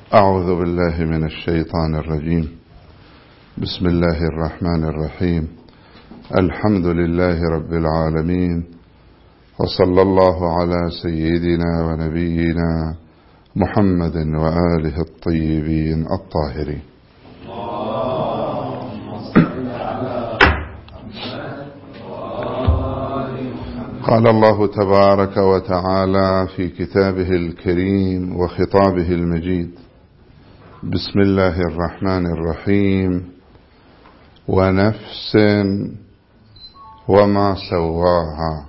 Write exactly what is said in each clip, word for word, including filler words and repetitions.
أعوذ بالله من الشيطان الرجيم. بسم الله الرحمن الرحيم. الحمد لله رب العالمين، وصلى الله على سيدنا ونبينا محمد وآله الطيبين الطاهرين. قال الله تبارك وتعالى في كتابه الكريم وخطابه المجيد: بسم الله الرحمن الرحيم. ونفس وما سواها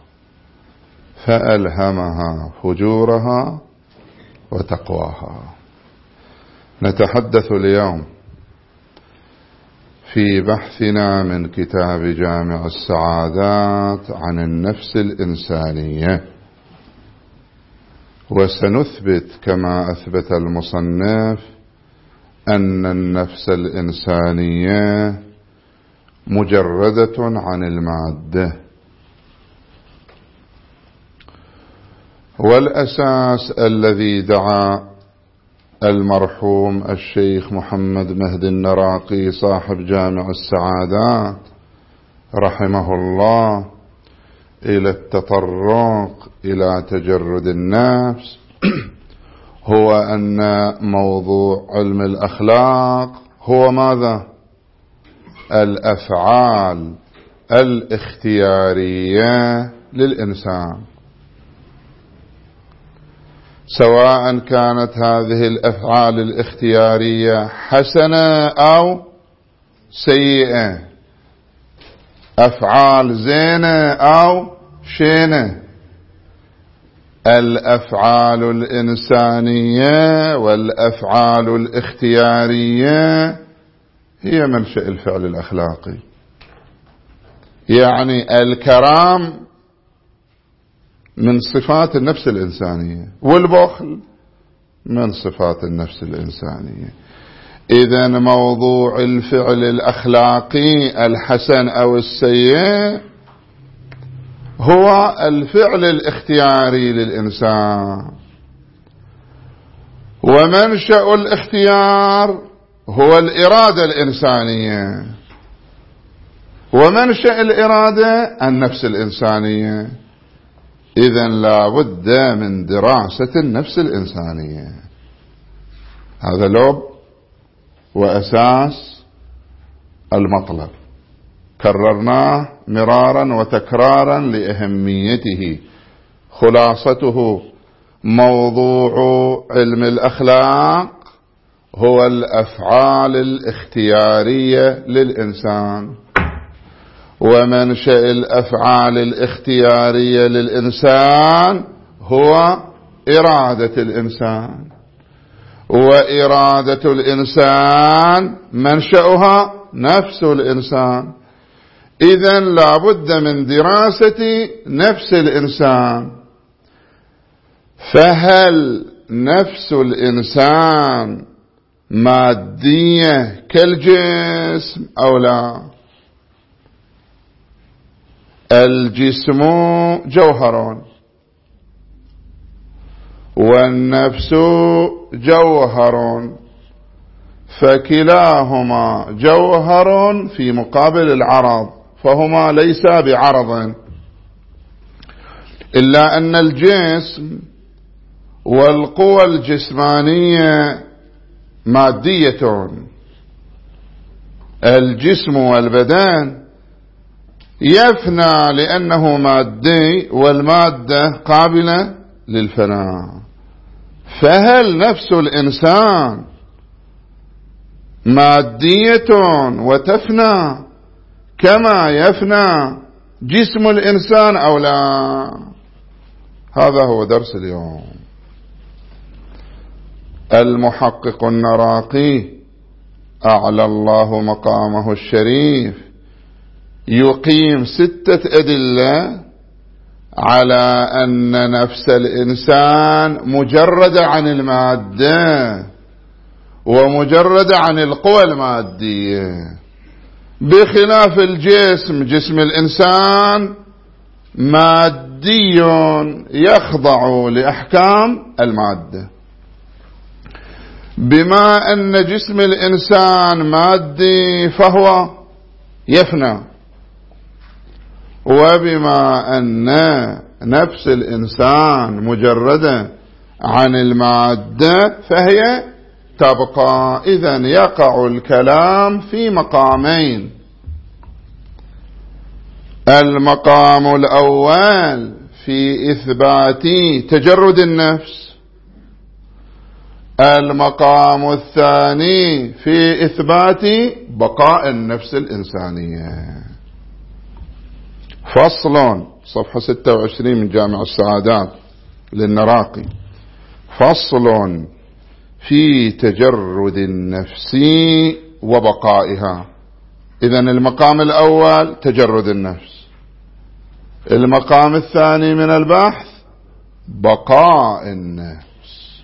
فألهمها فجورها وتقواها. نتحدث اليوم في بحثنا من كتاب جامع السعادات عن النفس الإنسانية، وسنثبت كما أثبت المصنف أن النفس الإنسانية مجردة عن المادة. والأساس الذي دعا المرحوم الشيخ محمد مهدي النراقي صاحب جامع السعادات رحمه الله إلى التطرق إلى تجرد النفس هو أن موضوع علم الأخلاق هو ماذا؟ الأفعال الاختيارية للإنسان، سواء كانت هذه الأفعال الاختيارية حسنة أو سيئة، أفعال زينة أو شينة. الأفعال الإنسانية والأفعال الاختيارية هي منشأ الفعل الأخلاقي. يعني الكرام من صفات النفس الإنسانية، والبخل من صفات النفس الإنسانية. إذن موضوع الفعل الأخلاقي الحسن أو السيء هو الفعل الاختياري للإنسان، ومنشأ الاختيار هو الإرادة الإنسانية، ومنشأ الإرادة النفس الإنسانية. إذن لا بد من دراسة النفس الإنسانية. هذا لب وأساس المطلب، كررناه مرارا وتكرارا لأهميته. خلاصته: موضوع علم الأخلاق هو الأفعال الاختيارية للإنسان، ومنشأ الأفعال الاختيارية للإنسان هو إرادة الإنسان، وإرادة الإنسان منشأها نفس الإنسان. إذن لا بد من دراسة نفس الإنسان. فهل نفس الإنسان مادية كالجسم أو لا؟ الجسم جوهر والنفس جوهر، فكلاهما جوهر في مقابل العرض، فهما ليسا بعرض، إلا أن الجسم والقوى الجسمانية مادية. الجسم والبدن يفنى لأنه مادي، والمادة قابلة للفناء. فهل نفس الإنسان مادية وتفنى كما يفنى جسم الإنسان أو لا؟ هذا هو درس اليوم. المحقق النراقي أعلى الله مقامه الشريف يقيم ستة أدلة على أن نفس الإنسان مجردة عن المادة ومجردة عن القوى المادية، بخلاف الجسم. جسم الإنسان مادي يخضع لأحكام المادة. بما أن جسم الإنسان مادي فهو يفنى، وبما أن نفس الإنسان مجردة عن المادة فهي تبقى. إذن يقع الكلام في مقامين: المقام الأول في إثبات تجرد النفس، المقام الثاني في إثبات بقاء النفس الإنسانية. فصل، صفحة ستة وعشرين من جامع السعادات للنراقي: فصل في تجرد النفس وبقائها. إذن المقام الأول تجرد النفس، المقام الثاني من البحث بقاء النفس.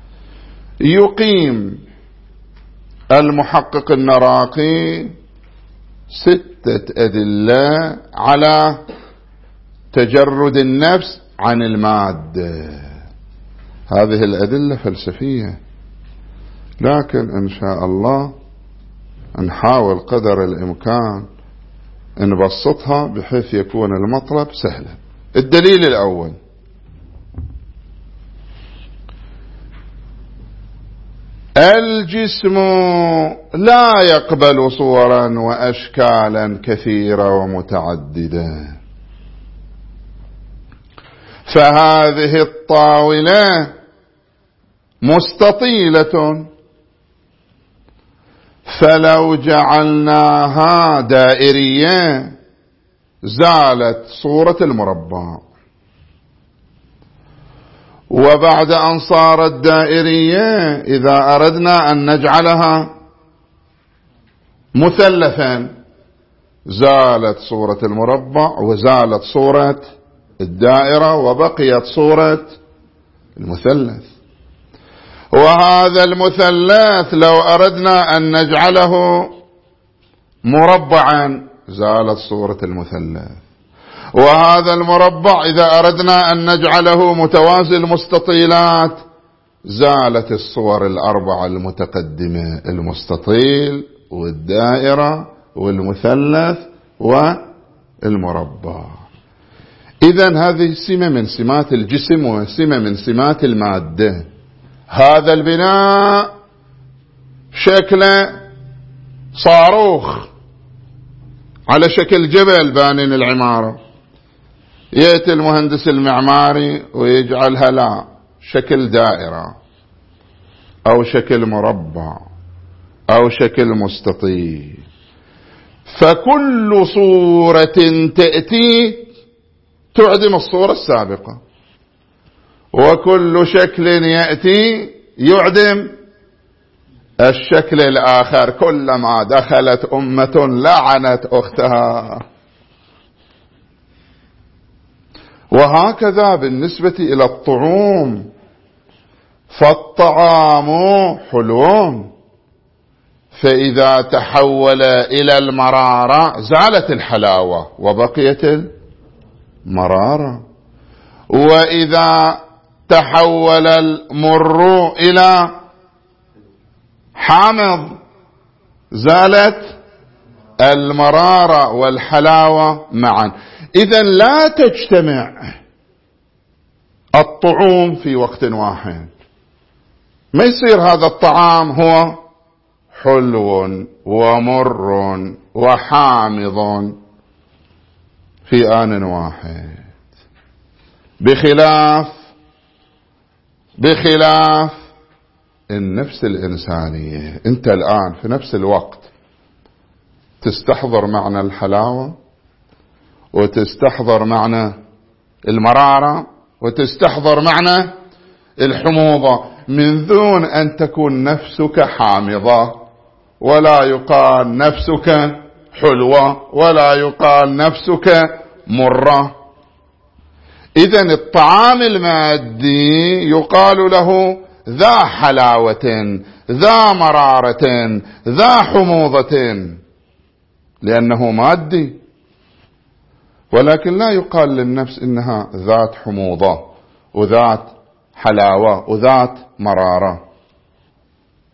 يقيم المحقق النراقي ستة أدلة على تجرد النفس عن المادة. هذه الأدلة فلسفية، لكن إن شاء الله نحاول قدر الإمكان نبسطها بحيث يكون المطلب سهلا. الدليل الأول: الجسم لا يقبل صورا وأشكالا كثيرة ومتعددة، فهذه الطاولة مستطيلة، فلو جعلناها دائرية زالت صورة المربع، وبعد أن صارت دائرية إذا أردنا أن نجعلها مثلثا زالت صورة المربع وزالت صورة الدائرة وبقيت صورة المثلث. وهذا المثلث لو أردنا أن نجعله مربعا زالت صورة المثلث، وهذا المربع إذا أردنا أن نجعله متوازي المستطيلات زالت الصور الأربعة المتقدمة: المستطيل والدائرة والمثلث والمربع. إذن هذه سمة من سمات الجسم وسمة من سمات المادة. هذا البناء شكله صاروخ على شكل جبل بانين العمارة، يأتي المهندس المعماري ويجعلها لا شكل دائرة أو شكل مربع أو شكل مستطيل. فكل صورة تأتي تعدم الصورة السابقة، وكل شكل يأتي يعدم الشكل الآخر. كلما دخلت أمة لعنت أختها. وهكذا بالنسبة إلى الطعوم، فالطعام حلو، فإذا تحول إلى المرارة زالت الحلاوة وبقيت المرارة، وإذا تحول المر إلى حامض زالت المرارة والحلاوة معا. إذن لا تجتمع الطعوم في وقت واحد، ما يصير هذا الطعام هو حلو ومر وحامض في آن واحد، بخلاف بخلاف النفس الإنسانية. أنت الآن في نفس الوقت تستحضر معنى الحلاوة وتستحضر معنى المرارة وتستحضر معنى الحموضة، من دون أن تكون نفسك حامضة، ولا يقال نفسك حلوة، ولا يقال نفسك مرة. إذن الطعام المادي يقال له ذا حلاوة، ذا مرارة، ذا حموضة، لأنه مادي. ولكن لا يقال للنفس إنها ذات حموضة وذات حلاوة وذات مرارة.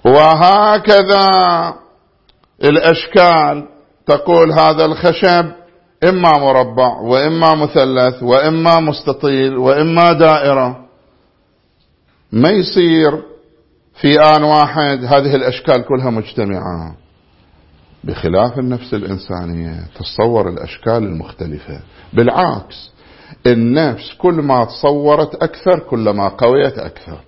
وهكذا الأشكال، تقول هذا الخشب إما مربع وإما مثلث وإما مستطيل وإما دائرة، ما يصير في آن واحد هذه الأشكال كلها مجتمعة. بخلاف النفس الإنسانية تتصور الأشكال المختلفة، بالعكس النفس كل ما تصورت أكثر كلما قويت أكثر،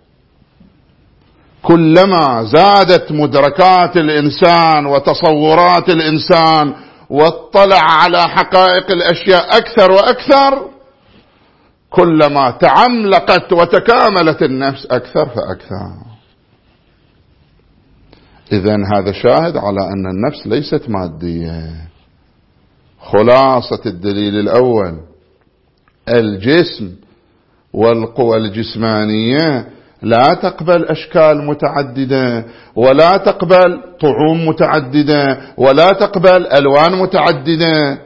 كلما زادت مدركات الإنسان وتصورات الإنسان واطلع على حقائق الأشياء أكثر وأكثر، كلما تعملقت وتكاملت النفس أكثر فأكثر. إذن هذا شاهد على أن النفس ليست مادية. خلاصة الدليل الأول: الجسم والقوى الجسمانية لا تقبل أشكال متعددة، ولا تقبل طعوم متعددة، ولا تقبل ألوان متعددة،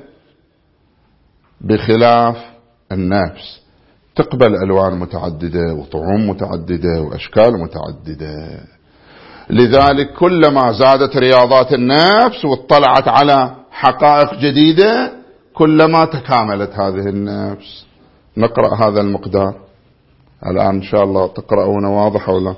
بخلاف النفس تقبل ألوان متعددة وطعوم متعددة وأشكال متعددة. لذلك كلما زادت رياضات النفس واطلعت على حقائق جديدة كلما تكاملت هذه النفس. نقرأ هذا المقدار الآن إن شاء الله تقرأون واضح ولا؟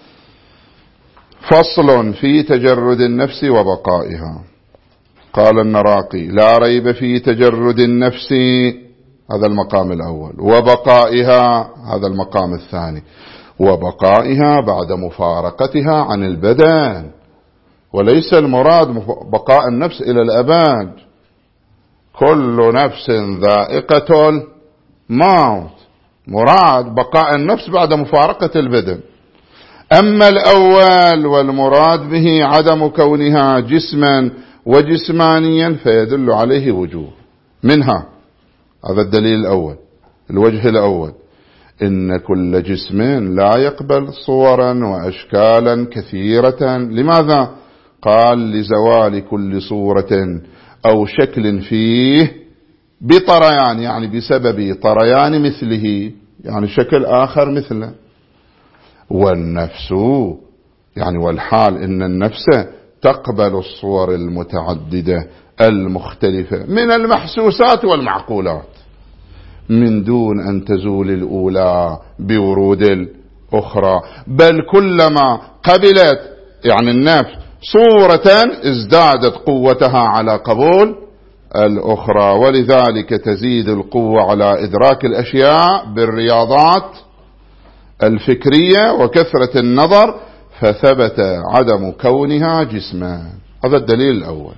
فصل في تجرد النفس وبقائها. قال النراقي: لا ريب في تجرد النفس، هذا المقام الأول، وبقائها، هذا المقام الثاني، وبقائها بعد مفارقتها عن البدن، وليس المراد بقاء النفس إلى الأبد. كل نفس ذائقة الموت، مراد بقاء النفس بعد مفارقة البدن. أما الأول والمراد به عدم كونها جسما وجسمانيا فيدل عليه وجوه منها. هذا الدليل الأول. الوجه الأول: إن كل جسم لا يقبل صورا وأشكالا كثيرة. لماذا؟ قال: لزوال كل صورة أو شكل فيه بطريان، يعني بسبب طريان مثله، يعني شكل آخر مثله. والنفس يعني والحال إن النفس تقبل الصور المتعددة المختلفة من المحسوسات والمعقولات من دون أن تزول الأولى بورود الأخرى، بل كلما قبلت يعني النفس صورة ازدادت قوتها على قبول الأخرى. ولذلك تزيد القوة على إدراك الأشياء بالرياضات الفكرية وكثرة النظر، فثبت عدم كونها جسما. هذا الدليل الأول.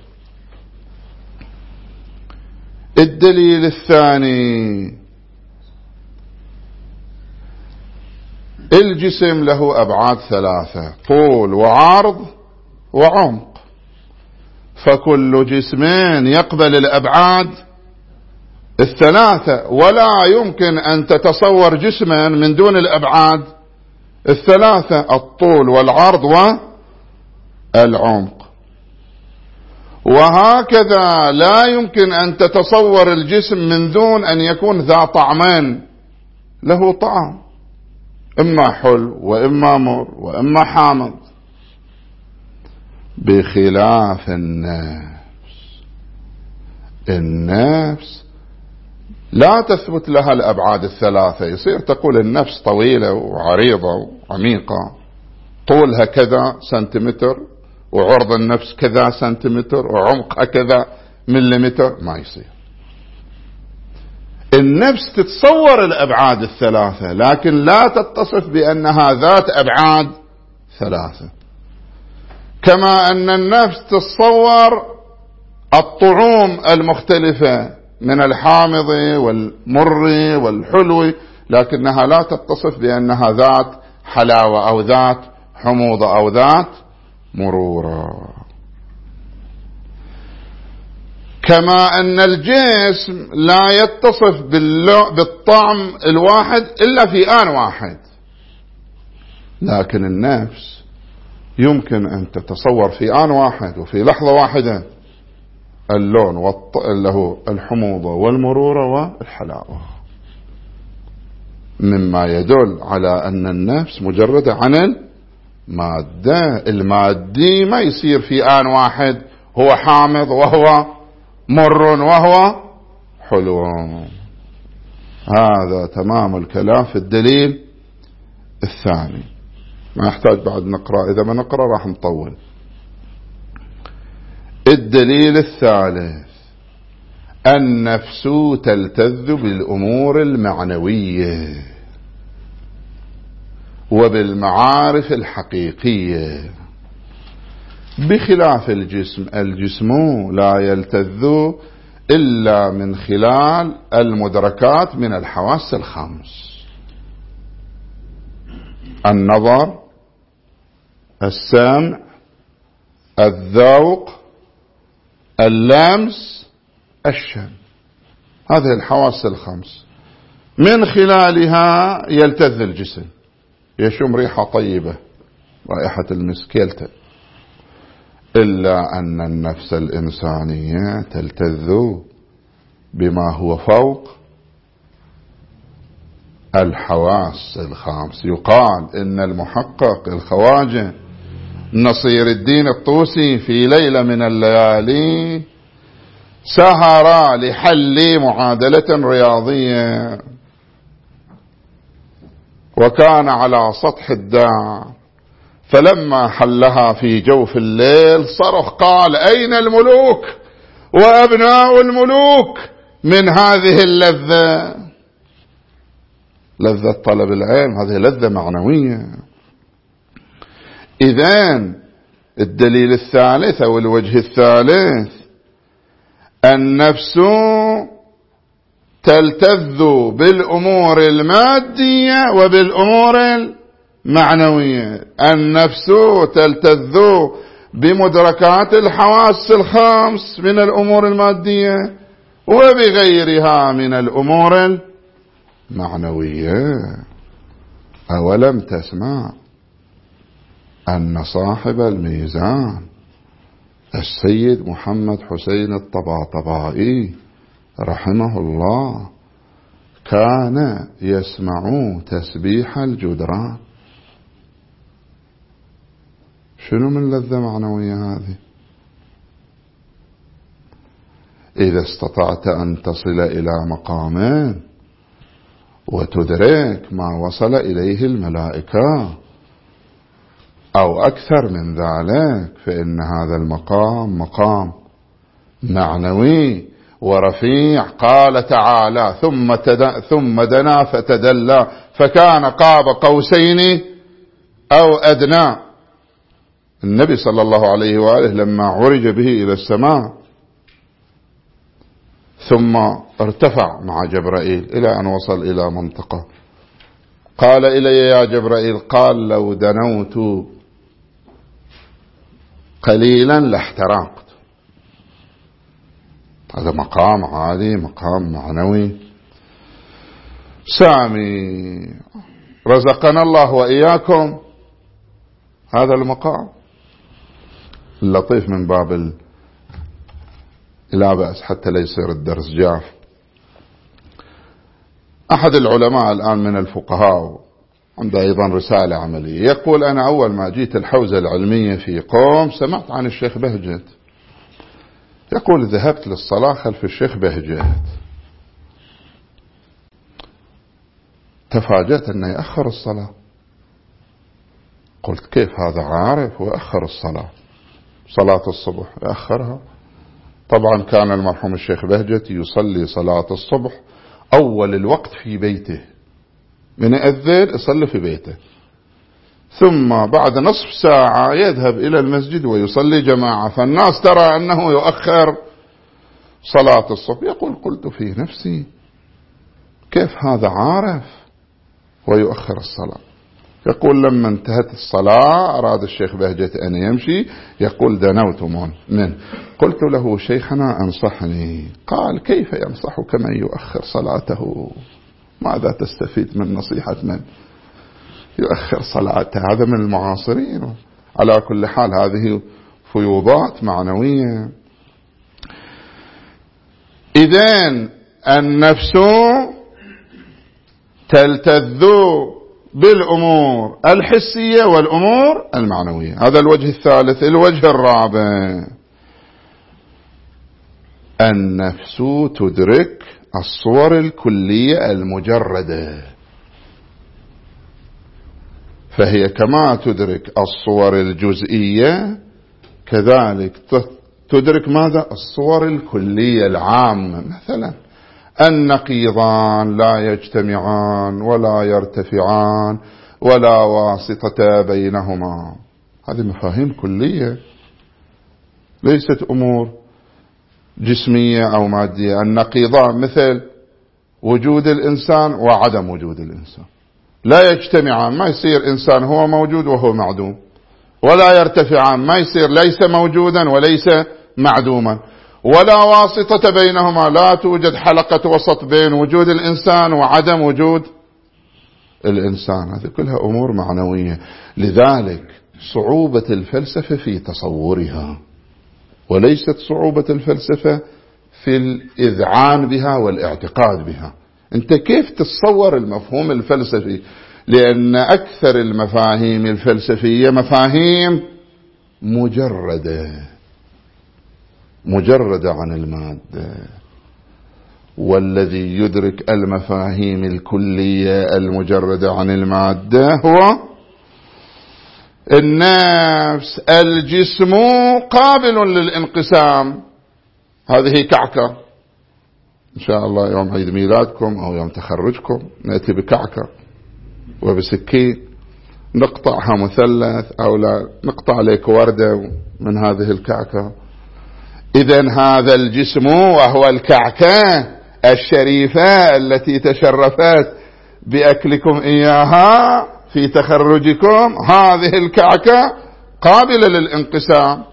الدليل الثاني: الجسم له أبعاد ثلاثة: طول وعرض وعمق، فكل جسم يقبل الأبعاد الثلاثة، ولا يمكن أن تتصور جسما من دون الأبعاد الثلاثة: الطول والعرض والعمق. وهكذا لا يمكن أن تتصور الجسم من دون أن يكون ذا طعمين، له طعم، إما حلو وإما مر وإما حامض. بخلاف النفس، النفس لا تثبت لها الأبعاد الثلاثة. يصير تقول النفس طويلة وعريضة وعميقة، طولها كذا سنتيمتر وعرض النفس كذا سنتيمتر وعمقها كذا مليمتر، ما يصير. النفس تتصور الأبعاد الثلاثة لكن لا تتصف بأنها ذات أبعاد ثلاثة، كما أن النفس تتصور الطعوم المختلفة من الحامض والمر والحلو، لكنها لا تتصف بأنها ذات حلاوة أو ذات حموضة أو ذات مرورة. كما أن الجسم لا يتصف بالطعم الواحد إلا في آن واحد، لكن النفس يمكن أن تتصور في آن واحد وفي لحظة واحدة اللون والط... له الحموضة والمرورة والحلاوة، مما يدل على أن النفس مجردة عن مادة. المادي ما يصير في آن واحد هو حامض وهو مر وهو حلو. هذا تمام الكلام في الدليل الثاني. ما يحتاج بعد نقرأ، إذا ما نقرأ راح نطول. الدليل الثالث: النفس تلتذ بالأمور المعنوية وبالمعارف الحقيقية بخلاف الجسم. الجسم لا يلتذ إلا من خلال المدركات من الحواس الخمس: النظر، السمع، الذوق، اللمس، الشم. هذه الحواس الخمس من خلالها يلتذ الجسم، يشم ريحة طيبة، رائحة المسك يلتذ. إلا أن النفس الإنسانية تلتذ بما هو فوق الحواس الخمس. يقال إن المحقق الخواجة نصير الدين الطوسي في ليلة من الليالي سهر لحل معادلة رياضية، وكان على سطح الدار، فلما حلها في جوف الليل صرخ قال: أين الملوك وأبناء الملوك من هذه اللذة؟ لذة طلب العلم، هذه لذة معنوية. إذن الدليل الثالث أو الوجه الثالث: النفس تلتذ بالأمور المادية وبالأمور المعنوية. النفس تلتذ بمدركات الحواس الخمس من الأمور المادية وبغيرها من الأمور المعنوية. أولم تسمع أن صاحب الميزان السيد محمد حسين الطباطبائي رحمه الله كان يسمع تسبيح الجدران؟ شنو من لذة معنوية هذه؟ إذا استطعت أن تصل إلى مقام وتدرك ما وصل إليه الملائكة أو أكثر من ذلك، فإن هذا المقام مقام معنوي ورفيع. قال تعالى: ثم ثم دنا فتدلى فكان قاب قوسين أو أدنى. النبي صلى الله عليه وآله لما عرج به إلى السماء ثم ارتفع مع جبرائيل إلى أن وصل إلى منطقة، قال إلي يا جبرائيل، قال: لو دنوت قليلا لاحترقت. هذا مقام عالي، مقام معنوي سامي. رزقنا الله وإياكم هذا المقام اللطيف من باب ال... لا بأس حتى لا يصير الدرس جاف. أحد العلماء الآن من الفقهاء عنده أيضا رسالة عملية، يقول: أنا أول ما جيت الحوزة العلمية في قوم سمعت عن الشيخ بهجت. يقول: ذهبت للصلاة خلف الشيخ بهجت، تفاجأت أنه يأخر الصلاة. قلت: كيف هذا عارف ويأخر الصلاة؟ صلاة الصبح يأخرها. طبعا كان المرحوم الشيخ بهجت يصلي صلاة الصبح أول الوقت في بيته، من يأذن يصلي في بيته، ثم بعد نصف ساعة يذهب إلى المسجد ويصلي جماعة، فالناس ترى أنه يؤخر صلاة الصبح. يقول: قلت في نفسي كيف هذا عارف ويؤخر الصلاة؟ يقول: لما انتهت الصلاة أراد الشيخ بهجت أن يمشي، يقول: دنوت منه، قلت له: شيخنا أنصحني. قال: كيف ينصحك من يؤخر صلاته؟ ماذا تستفيد من نصيحة من يؤخر صلاته؟ هذا من المعاصرين. على كل حال هذه فيوضات معنوية. إذن النفس تلتذ بالأمور الحسية والأمور المعنوية. هذا الوجه الثالث. الوجه الرابع: النفس تدرك الصور الكلية المجردة، فهي كما تدرك الصور الجزئية كذلك تدرك ماذا؟ الصور الكلية العامة. مثلا النقيضان لا يجتمعان ولا يرتفعان ولا واسطة بينهما، هذه مفاهيم كلية ليست أمور جسمية أو مادية. النقيضان مثل وجود الإنسان وعدم وجود الإنسان لا يجتمعان، ما يصير إنسان هو موجود وهو معدوم، ولا يرتفعان، ما يصير ليس موجودا وليس معدوما، ولا واسطة بينهما، لا توجد حلقة وسط بين وجود الإنسان وعدم وجود الإنسان. هذه كلها أمور معنوية. لذلك صعوبة الفلسفة في تصورها، وليست صعوبة الفلسفة في الإذعان بها والاعتقاد بها. أنت كيف تتصور المفهوم الفلسفي؟ لأن أكثر المفاهيم الفلسفية مفاهيم مجردة مجردة عن المادة، والذي يدرك المفاهيم الكلية المجردة عن المادة هو النفس. الجسم قابل للانقسام، هذه كعكة، إن شاء الله يوم عيد ميلادكم أو يوم تخرجكم نأتي بكعكة وبسكين نقطعها مثلث أو لا نقطع لك وردة من هذه الكعكة. إذن هذا الجسم وهو الكعكة الشريفة التي تشرفت بأكلكم إياها في تخرجكم، هذه الكعكة قابلة للانقسام،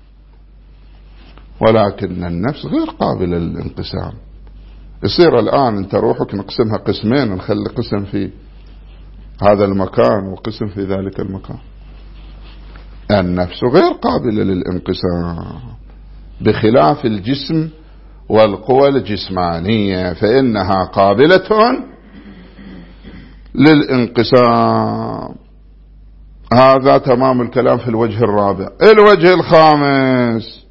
ولكن النفس غير قابلة للانقسام. يصير الآن أنت روحك نقسمها قسمين، نخلي قسم في هذا المكان وقسم في ذلك المكان. النفس غير قابلة للانقسام، بخلاف الجسم والقوى الجسمانية فإنها قابلة للانقسام. هذا تمام الكلام في الوجه الرابع. الوجه الخامس: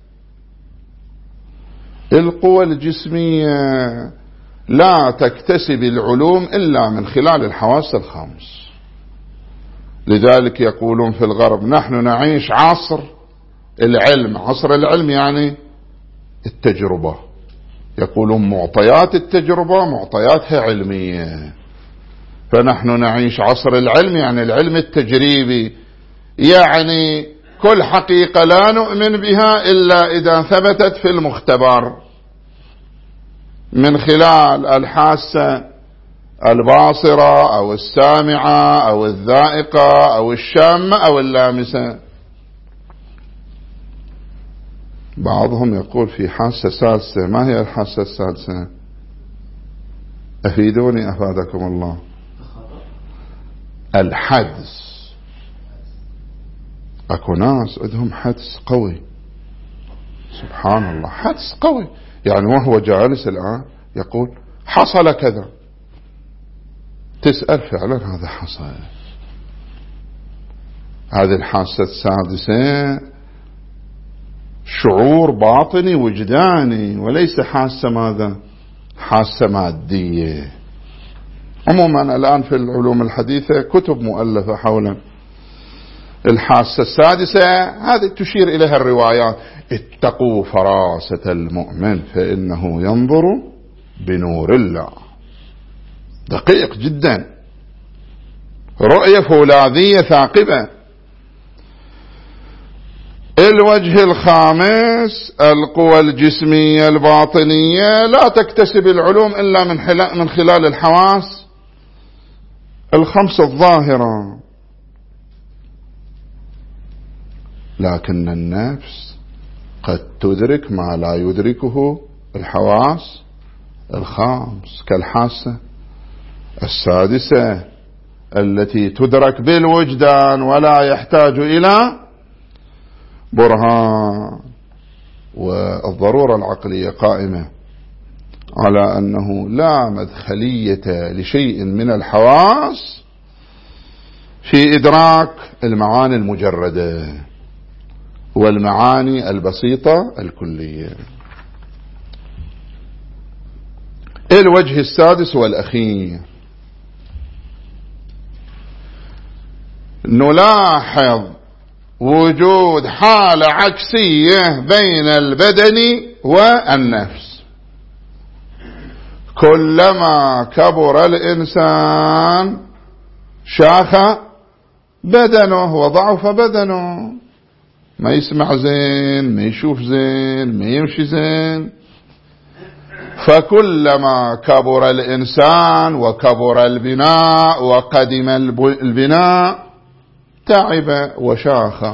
القوى الجسمية لا تكتسب العلوم إلا من خلال الحواس الخمس. لذلك يقولون في الغرب نحن نعيش عصر العلم. عصر العلم يعني التجربة، يقولون معطيات التجربة معطياتها علمية، فنحن نعيش عصر العلم يعني العلم التجريبي، يعني كل حقيقة لا نؤمن بها إلا إذا ثبتت في المختبر من خلال الحاسة الباصرة أو السامعة أو الذائقة أو الشامة أو اللامسة. بعضهم يقول في حاسة سادسة. ما هي الحاسة السادسة؟ أفيدوني أفادكم الله. الحدس. أكو ناس عندهم حدس قوي، سبحان الله، حدس قوي، يعني وهو جالس الآن يقول حصل كذا، تسأل فعلا هذا حصل. هذه الحاسة السادسة شعور باطني وجداني، وليس حاسة ماذا؟ حاسة مادية. عموما الآن في العلوم الحديثة كتب مؤلفة حول الحاسة السادسة، هذه تشير إليها الروايات: اتقوا فراسة المؤمن فإنه ينظر بنور الله. دقيق جدا، رؤية فولاذية ثاقبة. الوجه الخامس: القوى الجسمية الباطنية لا تكتسب العلوم إلا من خلال الحواس الخمس الظاهرة، لكن النفس قد تدرك ما لا يدركه الحواس الخمس، كالحاسة السادسة التي تدرك بالوجدان ولا يحتاج إلى برهان. والضرورة العقلية قائمة على أنه لا مدخلية لشيء من الحواس في إدراك المعاني المجردة والمعاني البسيطة الكلية. الوجه السادس والأخير، نلاحظ وجود حالة عكسية بين البدن والنفس. كلما كبر الإنسان شاخ بدنه وضعف بدنه، ما يسمع زين، ما يشوف زين، ما يمشي زين. فكلما كبر الإنسان وكبر البناء وقدم البناء تعب وشاخ،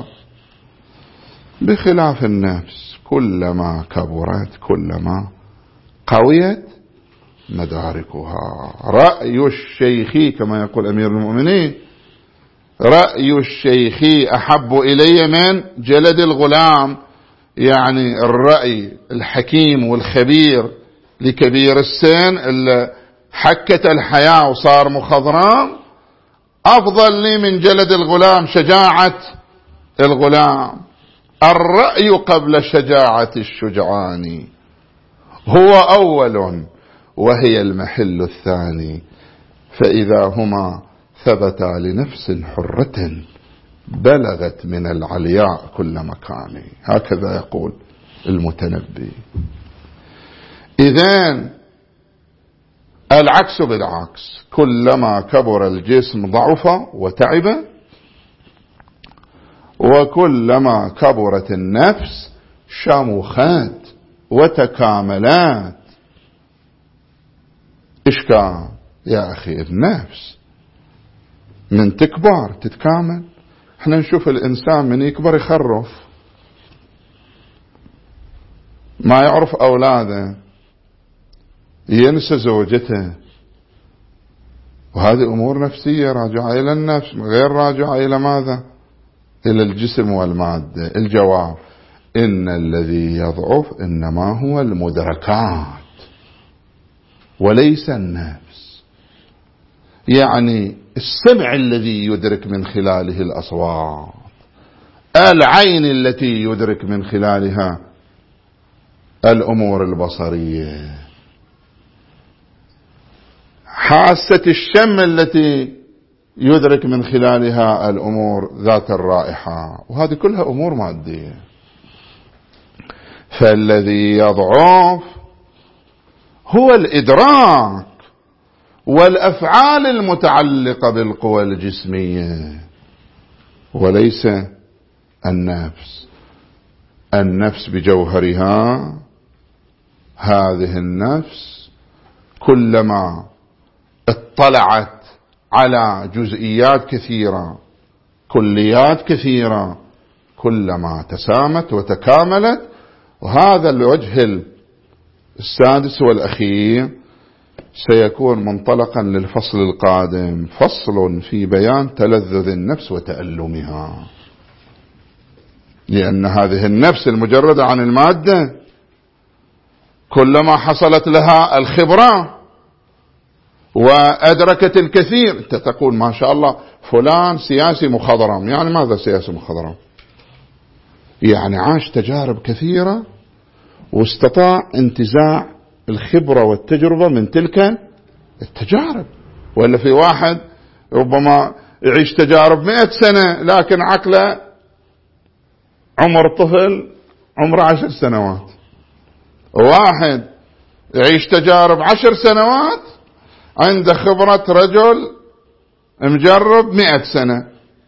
بخلاف النفس كلما كبرت كلما قويت مداركها. رأي الشيخ كما يقول أمير المؤمنين، رأي الشيخ أحب إلي من جلد الغلام. يعني الرأي الحكيم والخبير لكبير السن اللي حكت الحياة وصار مخضرام أفضل لي من جلد الغلام، شجاعة الغلام. الرأي قبل شجاعة الشجعان هو أول وهي المحل الثاني، فإذا هما ثبتا لنفس حرة بلغت من العلياء كل مكان. هكذا يقول المتنبي. إذن العكس بالعكس، كلما كبر الجسم ضعف وتعب، وكلما كبرت النفس شمخت وتكاملت. إشكال يا أخي، النفس من تكبر تتكامل. احنا نشوف الإنسان من يكبر يخرف، ما يعرف أولاده، ينسى زوجته، وهذه أمور نفسية راجعة إلى النفس غير راجعة إلى ماذا؟ إلى الجسم والمادة. الجواب إن الذي يضعف إنما هو المدركات وليس النفس. يعني السمع الذي يدرك من خلاله الأصوات، العين التي يدرك من خلالها الأمور البصرية، حاسة الشم التي يدرك من خلالها الأمور ذات الرائحة، وهذه كلها أمور مادية. فالذي يضعف هو الإدراك والأفعال المتعلقة بالقوى الجسمية وليس النفس. النفس بجوهرها، هذه النفس كلما اطلعت على جزئيات كثيرة كليات كثيرة كلما تسامت وتكاملت. وهذا الوجه السادس والأخير سيكون منطلقا للفصل القادم، فصل في بيان تلذذ النفس وتألمها. لأن هذه النفس المجردة عن المادة كلما حصلت لها الخبرة وأدركت الكثير، أنت تقول ما شاء الله فلان سياسي مخضرم. يعني ماذا سياسي مخضرم؟ يعني عاش تجارب كثيرة واستطاع انتزاع الخبرة والتجربة من تلك التجارب. ولا في واحد ربما يعيش تجارب مئة سنة لكن عقله عمر طفل عمره عشر سنوات، واحد يعيش تجارب عشر سنوات عنده خبرة رجل مجرب مئة سنة.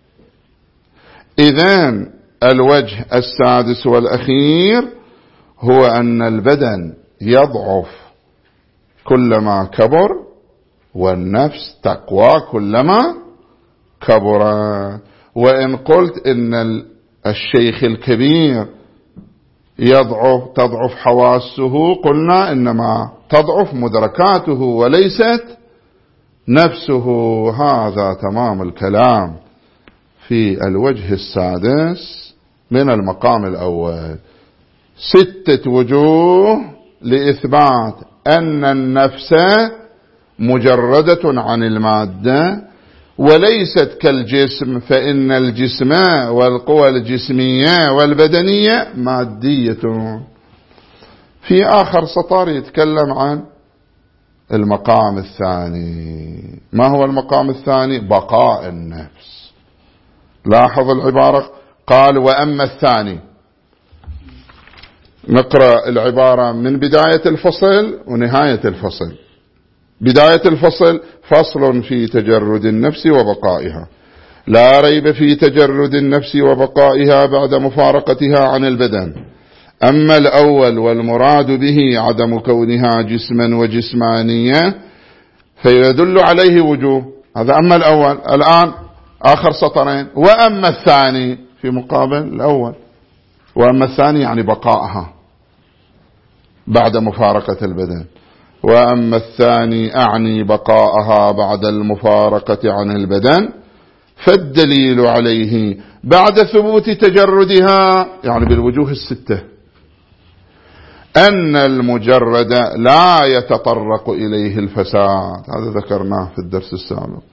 إذن الوجه السادس والأخير هو أن البدن يضعف كلما كبر، والنفس تقوى كلما كبر. وإن قلت إن الشيخ الكبير يضعف تضعف حواسه، قلنا إنما تضعف مدركاته وليست نفسه. هذا تمام الكلام في الوجه السادس من المقام الأول. ستة وجوه لإثبات أن النفس مجردة عن المادة، وليست كالجسم، فإن الجسم والقوى الجسمية والبدنية مادية. في آخر سطر يتكلم عن المقام الثاني. ما هو المقام الثاني؟ بقاء النفس. لاحظ العبارة، قال وأما الثاني. نقرأ العبارة من بداية الفصل ونهاية الفصل. بداية الفصل: فصل في تجرد النفس وبقائها. لا ريب في تجرد النفس وبقائها بعد مفارقتها عن البدن. أما الأول والمراد به عدم كونها جسما وجسمانية فيدل عليه وجوه. هذا أما الأول. الآن آخر سطرين: وأما الثاني، في مقابل الأول. وأما الثاني يعني بقائها بعد مفارقة البدن. وأما الثاني أعني بقائها بعد المفارقة عن البدن، فالدليل عليه بعد ثبوت تجردها، يعني بالوجوه الستة، أن المجرد لا يتطرق إليه الفساد. هذا ذكرناه في الدرس السابق،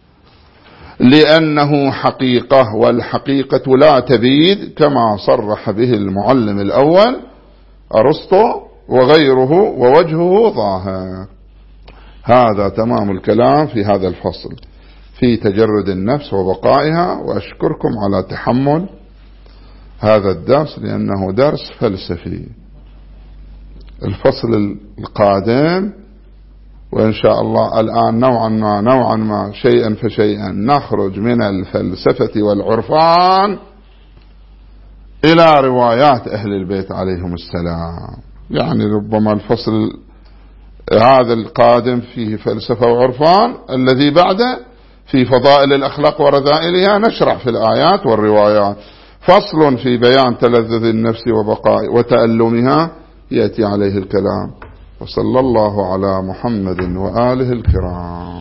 لأنه حقيقة، والحقيقة لا تبيد، كما صرح به المعلم الأول أرسطو وغيره، ووجهه ظاهر. هذا تمام الكلام في هذا الفصل في تجرد النفس وبقائها. وأشكركم على تحمل هذا الدرس لأنه درس فلسفي. الفصل القادم وإن شاء الله الآن نوعا ما نوعا ما شيئا فشيئا نخرج من الفلسفة والعرفان إلى روايات أهل البيت عليهم السلام. يعني ربما الفصل هذا القادم فيه فلسفة وعرفان، الذي بعده في فضائل الأخلاق ورذائلها، نشرع في الآيات والروايات. فصل في بيان تلذذ النفس وبقاء وتألمها يأتي عليه الكلام. وصلى الله على محمد وآله الكرام.